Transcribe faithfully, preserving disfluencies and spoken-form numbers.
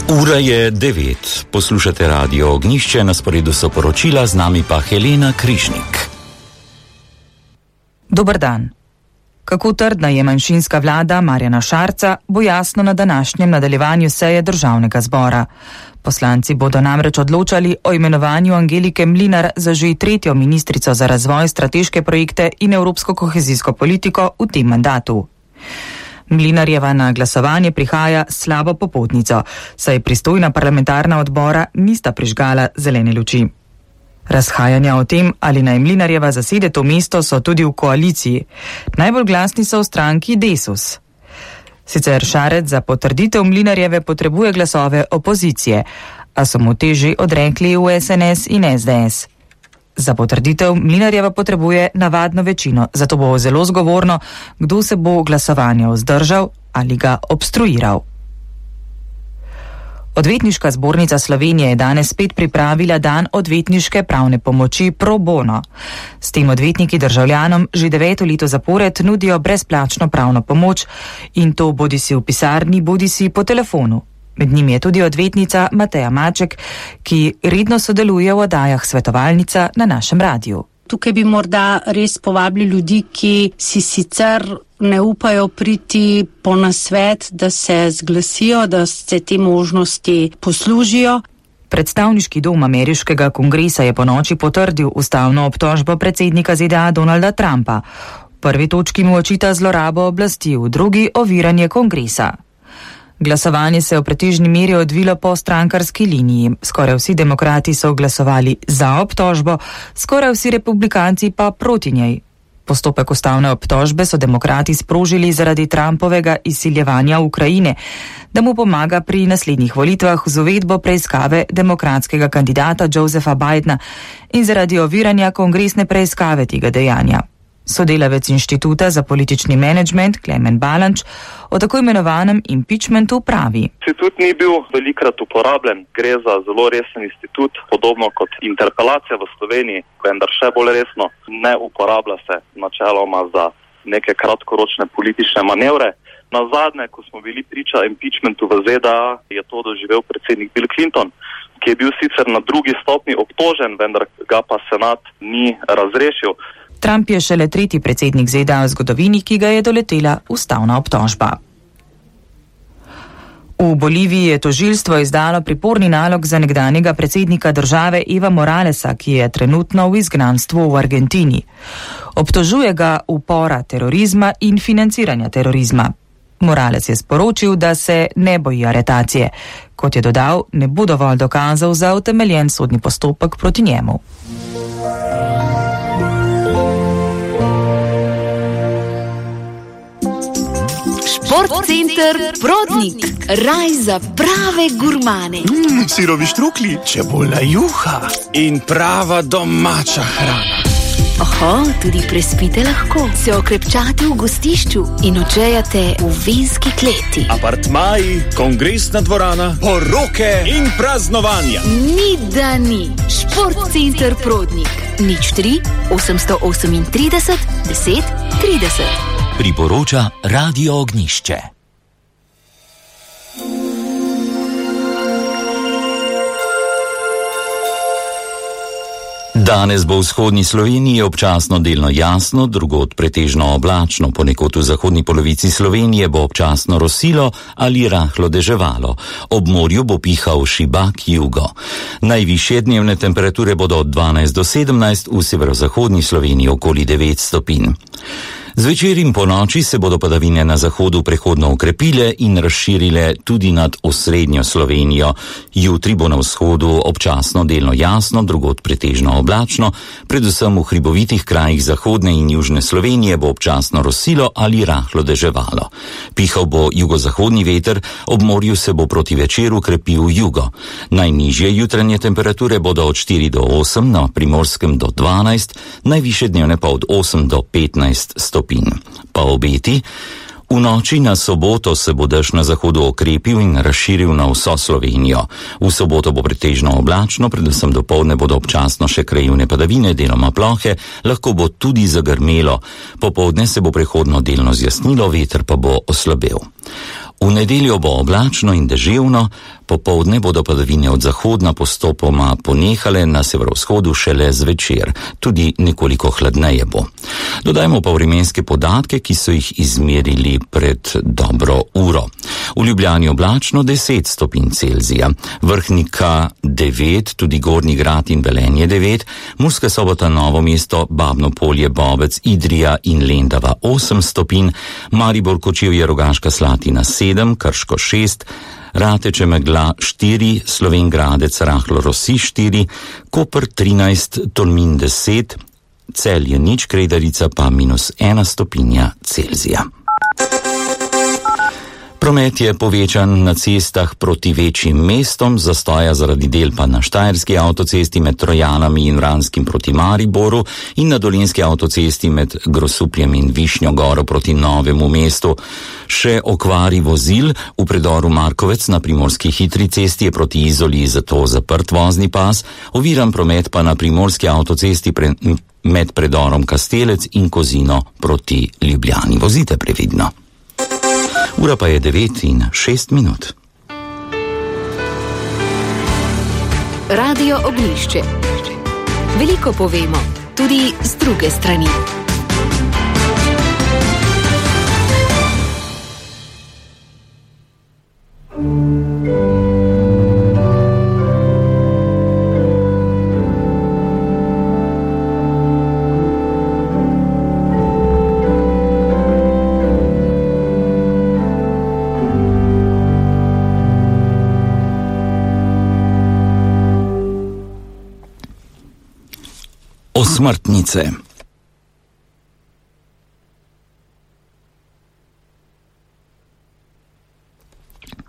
Ura je devet. Poslušate Radio Ognjišče, na sporedu so poročila, z nami pa Helena Križnik. Dober dan. Kako trdna je manjšinska vlada Marjana Šarca, bo jasno na današnjem nadaljevanju seje Državnega zbora. Poslanci bodo namreč odločali o imenovanju Angelike Mlinar za že tretjo ministrico za razvoj, strateške projekte in evropsko kohezijsko politiko v tem mandatu. Mlinarjeva na glasovanje prihaja slabo popotnico, saj pristojna parlamentarna odbora nista prižgala zelene luči. Razhajanja o tem, ali naj Mlinarjeva zasede to mesto, so tudi v koaliciji. Najbolj glasni so v stranki Desus. Sicer Šarec za potrditev Mlinarjeve potrebuje glasove opozicije, a so mu te že odrekli v S N S in S D S. Za potrditev Mlinarjeva potrebuje navadno večino, zato bo zelo zgovorno, kdo se bo glasovanja vzdržal ali ga obstruiral. Odvetniška zbornica Slovenije je danes spet pripravila dan odvetniške pravne pomoči pro bono. S tem odvetniki državljanom že deveto leto zapored nudijo brezplačno pravno pomoč in to bodisi v pisarni, bodisi po telefonu. Med njimi je tudi odvetnica Mateja Maček, ki redno sodeluje v oddajah Svetovalnica na našem radiju. Tukaj bi morda res povabili ljudi, ki si sicer ne upajo priti po nasvet, da se zglasijo, da se te možnosti poslužijo. Predstavniški dom ameriškega kongresa je ponoči potrdil ustavno obtožbo predsednika Z D A Donalda Trumpa. V prvi točki mu očita zlorabo oblasti, v drugi oviranje kongresa. Glasovanje se je v pretežni meri odvilo po strankarski liniji. Skoraj vsi demokrati so glasovali za obtožbo, skoraj vsi republikanci pa proti njej. Postopek ustavne obtožbe so demokrati sprožili zaradi Trumpovega izsiljevanja Ukrajine, da mu pomaga pri naslednjih volitvah z uvedbo preiskave demokratskega kandidata Josepha Bidena in zaradi oviranja kongresne preiskave tega dejanja. Sodelavec Inštituta za politični menedžment Klemen Balanč o tako imenovanem impeachmentu pravi. Institut ni bil velikrat uporabljen, gre za zelo resen institut, podobno kot interpelacija v Sloveniji, vendar še bolj resno, ne uporablja se načeloma za neke kratkoročne politične manevre. Na zadnje, ko smo bili priča impeachmentu v Z D A, je to doživel predsednik Bill Clinton, ki je bil sicer na drugi stopnji obtožen, vendar ga pa senat ni razrešil. Trump je šele tretji predsednik Z D A v zgodovini, ki ga je doletela ustavna obtožba. V Boliviji je tožilstvo izdalo priporni nalog za nekdanjega predsednika države Eva Moralesa, ki je trenutno v izgnanstvu v Argentini. Obtožuje ga upora terorizma in financiranja terorizma. Morales je sporočil, da se ne boji aretacije. Kot je dodal, ne bo dovolj dokazov za utemeljen sodni postopek proti njemu. Šport center Prodnik, raj za prave gurmane. Mm, sirovi štrukli, čebula juha in prava domača hrana. Oho, tudi prespite lahko, se okrepčate v gostišču in odžejate v vinski kleti. Apartmaji, kongresna dvorana, poroke in praznovanja. Ni da ni. Šport center Prodnik. Nič tri, osemsto osemintrideset, deset, trideset. Priporoča Radio Ognjišče. Danes bo v vzhodni Sloveniji občasno delno jasno, drugod pretežno oblačno, ponekod v zahodni polovici Slovenije bo občasno rosilo ali rahlo deževalo. Ob morju bo pihal šibak jugo. Najvišje dnevne temperature bodo od dvanajst do sedemnajst, v severozahodni Sloveniji okoli devet stopinj. Zvečer in po noči se bodo padavine na zahodu prehodno ukrepile in razširile tudi nad osrednjo Slovenijo. Jutri bo na vzhodu občasno delno jasno, drugod pretežno oblačno, predvsem v hribovitih krajih zahodne in južne Slovenije bo občasno rosilo ali rahlo deževalo. Pihal bo jugozahodni veter, ob morju se bo proti večeru krepil jugo. Najnižje jutranje temperature bodo od štiri do osem, na Primorskem do dvanajst, najvišje dnevne pa od osem do petnajst stopinj. Pa obeti. V noči na soboto se bo dež na zahodu okrepil in razširil na vso Slovenijo. V soboto bo pretežno oblačno, predvsem dopoldne bodo občasno še krajevne padavine, deloma plohe, lahko bo tudi zagrmelo. Popoldne se bo prehodno delno zjasnilo, veter pa bo oslabel. V nedeljo bo oblačno in deževno, popoldne bodo padavine od zahodna postopoma ponehale, na severovzhodu šele zvečer, tudi nekoliko hladneje bo. Dodajmo pa vremenske podatke, ki so jih izmerili pred dobro uro. V Ljubljani oblačno deset stopinj Celzija, Vrhnika devet, tudi Gornji Grad in Velenje devet, Murska Sobota, Novo mesto, Babno Polje, Bobec, Idrija in Lendava osem stopinj, Maribor, Kočevje, Rogaška Slatina sedem, Krško šest, Rateče, Megla štiri, Slovenj Gradec, rahlo rosi štiri, Koper trinajst, Tolmin deset, Celje nič, Kredarica pa minus ena stopinja Celzija. Promet je povečan na cestah proti večjim mestom, zastoja zaradi del pa na Štajerski avtocesti med Trojanami in Vranskim proti Mariboru in na Dolenjski avtocesti med Grosupljem in Višnjo Goro proti Novemu mestu. Še okvari vozil, v predoru Markovec na Primorski hitri cesti je proti Izoli zato zaprt vozni pas, oviran promet pa na Primorski avtocesti pre, med predorom Kastelec in Kozino proti Ljubljani. Vozite previdno. Ura pa je devet in šest minut. Radio Oglišče. Veliko povemo, tudi z druge strani. Osmrtnice.